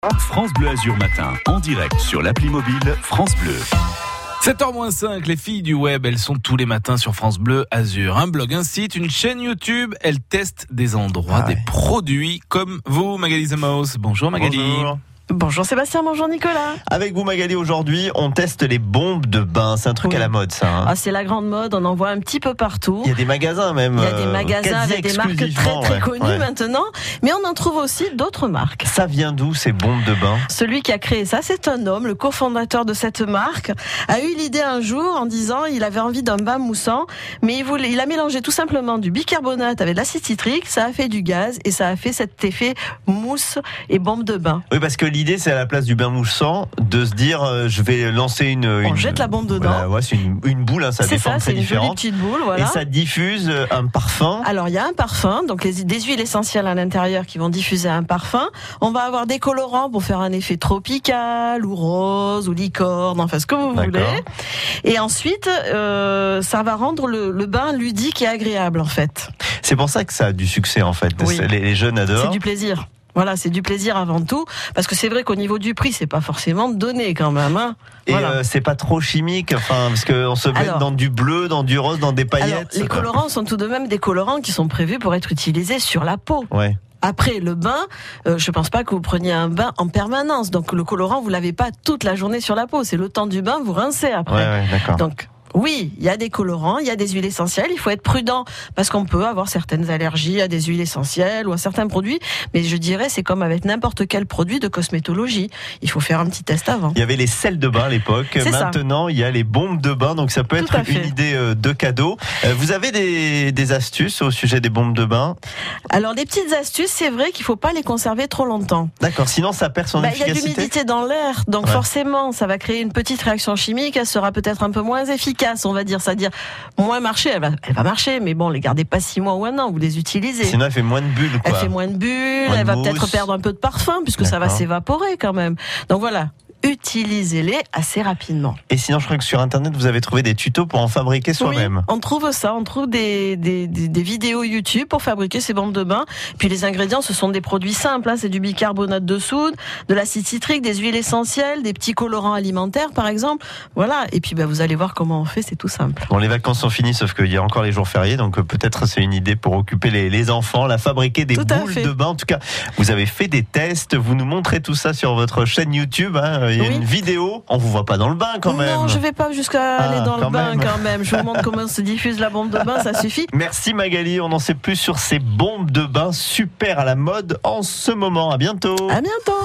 France Bleu Azur Matin, en direct sur l'appli mobile France Bleu. 7h-5, les filles du web, elles sont tous les matins sur France Bleu Azur. Un blog, un site, une chaîne YouTube, elles testent des endroits, des produits comme vous, Magali Zemaus. Bonjour Magali. Bonjour. Bonjour Sébastien, bonjour Nicolas. Avec vous Magali, aujourd'hui on teste les bombes de bain, c'est un truc à la mode ça. Ah, c'est la grande mode, on en voit un petit peu partout. Il y a des magasins même. Il y a des magasins avec des marques très connues maintenant, mais on en trouve aussi d'autres marques. Ça vient d'où ces bombes de bain ? Celui qui a créé ça, c'est un homme, le cofondateur de cette marque, a eu l'idée un jour en disant il avait envie d'un bain moussant, mais il a mélangé tout simplement du bicarbonate avec de l'acide citrique, ça a fait du gaz et ça a fait cet effet mousse et bombe de bain. Oui, parce que l'idée c'est à la place du bain moussant de se dire je vais lancer on jette la bombe dedans. Voilà, ouais, c'est une boule, hein, ça a des formes très différentes. C'est une jolie petite boule, voilà. Et ça diffuse un parfum. Alors il y a un parfum, donc des huiles essentielles à l'intérieur qui vont diffuser un parfum. On va avoir des colorants pour faire un effet tropical ou rose ou licorne, enfin ce que vous voulez. Et ensuite, ça va rendre le bain ludique et agréable en fait. C'est pour ça que ça a du succès en fait. Oui. Les jeunes adorent. C'est du plaisir. Voilà, c'est du plaisir avant tout, parce que c'est vrai qu'au niveau du prix, c'est pas forcément donné quand même. Hein. Et voilà. C'est pas trop chimique, enfin, parce qu'on se met dans du bleu, dans du rose, dans des paillettes. Alors, les colorants sont tout de même des colorants qui sont prévus pour être utilisés sur la peau. Ouais. Après le bain, je pense pas que vous preniez un bain en permanence. Donc le colorant, vous l'avez pas toute la journée sur la peau. C'est le temps du bain, vous rincez après. Ouais, d'accord. Donc oui, il y a des colorants, il y a des huiles essentielles. Il faut être prudent parce qu'on peut avoir certaines allergies à des huiles essentielles ou à certains produits. Mais je dirais, c'est comme avec n'importe quel produit de cosmétologie. Il faut faire un petit test avant. Il y avait les sels de bain à l'époque. Maintenant, il y a les bombes de bain. Donc ça peut être une idée de cadeau. Vous avez des astuces au sujet des bombes de bain ? Alors, des petites astuces, c'est vrai qu'il faut pas les conserver trop longtemps. D'accord, sinon ça perd son efficacité. Il y a de l'humidité dans l'air, donc forcément, ça va créer une petite réaction chimique. Elle sera peut-être un peu moins efficace. On va dire, c'est-à-dire moins marcher, elle va marcher, mais bon, les gardez pas 6 mois ou un an, vous les utilisez. Sinon, elle fait moins de bulles, quoi. Elle fait moins de bulles, elle va peut-être perdre un peu de parfum, puisque ça va s'évaporer quand même. Donc voilà. Utilisez-les assez rapidement. Et sinon, je crois que sur Internet, vous avez trouvé des tutos pour en fabriquer soi-même. Oui, on trouve ça, on trouve des vidéos YouTube pour fabriquer ces bombes de bain. Puis les ingrédients, ce sont des produits simples, hein. C'est du bicarbonate de soude, de l'acide citrique, des huiles essentielles, des petits colorants alimentaires, par exemple. Voilà. Et puis, vous allez voir comment on fait, c'est tout simple. Bon, les vacances sont finies, sauf qu'il y a encore les jours fériés, donc peut-être c'est une idée pour occuper les enfants, fabriquer des boules de bain. En tout cas, vous avez fait des tests, vous nous montrez tout ça sur votre chaîne YouTube, hein. Il y a une vidéo, on vous voit pas dans le bain quand même. Non, je vais pas jusqu'à aller dans le bain quand même. Je vous montre comment se diffuse la bombe de bain, ça suffit. Merci Magali, on en sait plus sur ces bombes de bain super à la mode en ce moment. À bientôt. À bientôt.